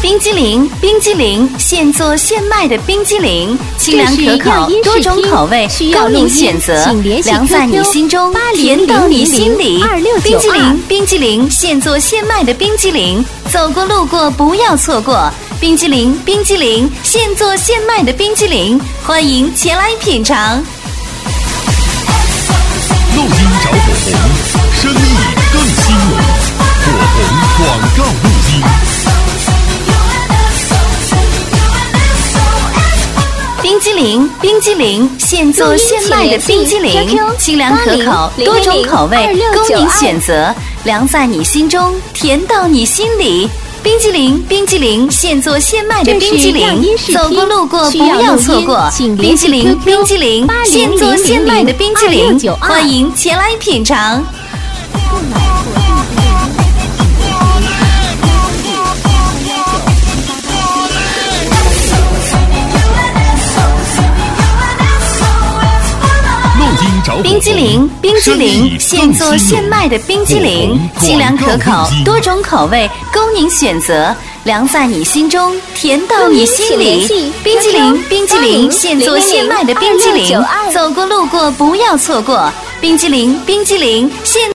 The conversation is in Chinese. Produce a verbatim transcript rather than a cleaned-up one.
冰激凌，冰激凌，现做现卖的冰激凌，清凉可口，多种口味，供您选择，凉在你心中，甜到你心里。冰激凌，冰激凌，现做现卖的冰激凌，走过路过不要错过。冰激凌，冰激凌，现做现卖的冰激凌，欢迎前来品尝。 录音找火红，生意更兴隆。火红广告录音。 冰激凌，冰激凌，现做现卖的冰激凌，清凉可口，多种口味，供您选择，凉在你心中，甜到你心里。冰激凌，冰激凌，现做现卖的冰激凌，走过路过不要错过。冰激凌，冰激凌，现做现卖的冰激凌，欢迎前来品尝。冰激凌，冰激凌，现做现卖的冰激凌，清凉可口，多种口味，供您选择，凉在你心中，甜到你心里。冰激凌，冰激凌，现做现卖的冰激凌，走过路过不要错过。冰激凌，冰激凌，现